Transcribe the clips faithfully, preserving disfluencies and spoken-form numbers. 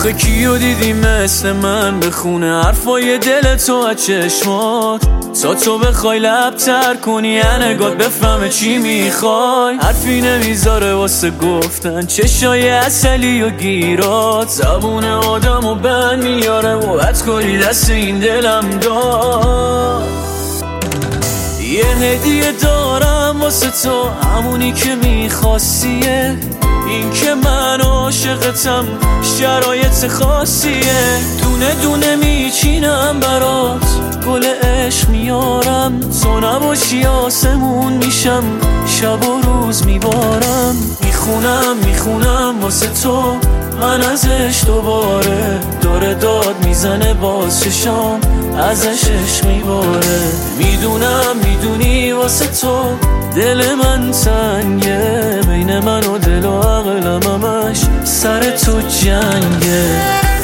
آخه کیو دیدی مثل من بخونه حرفای دل تو از چشمات، تا تو بخوای لبتر کنی یه نگات بفهمه چی میخوای. حرفی نمیذاره واسه گفتن چشای اصلی و گیرات، زبون آدم و بند میاره و حد کنی دست این دلم داد. یه هدیه دارم واسه تو، همونی که میخواستیه، این که من عاشقتم شرایط خاصیه. دونه دونه میچینم برات، گل عشق میارم، تو نباشی آسمون میشم، شب و روز میبارم. میخونم میخونم واسه تو من ازش دوباره، داره داد میزنه باز چشام ازش عشق میباره. میدونم میدونی واسه تو دل من تنگه، بین من و دل و عقلم همش سر تو جنگه.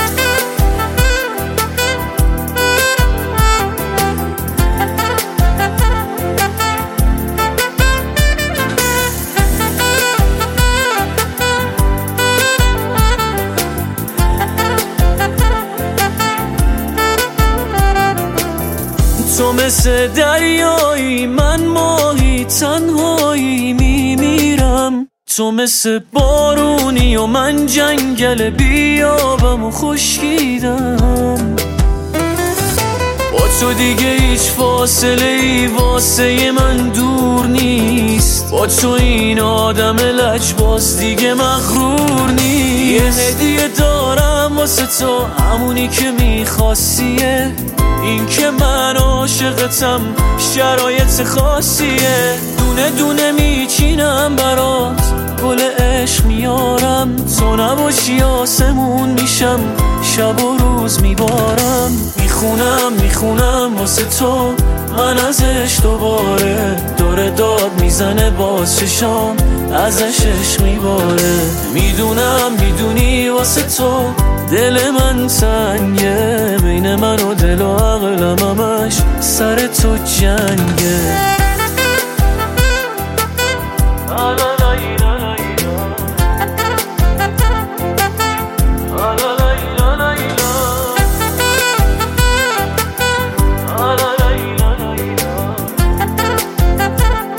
تو مثل دریایی من ماهی تنهایی میمیرم، تو مثل بارونی و من جنگل بیابم و خشکیدم. با تو دیگه هیچ فاصله ای واسه من دور نیست، با تو این آدم لجباز دیگه مغرور نیست. یه هدیه دارم واسه تو، همونی که میخواستیه، این که من عاشقتم شرایط خاصیه. دونه دونه میچینم برات، گل عشق میارم، تو نباشی آسمون میشم، شب و روز میبارم. میخونم میخونم واسه تو من ازش دوباره، داره داد میزنه باز چشام ازش عشق میباره. میدونم میدونی واسه تو دل من تنگه، بین من و دل و عقلم همش سر تو جنگه.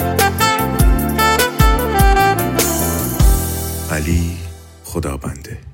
علی خدابنده.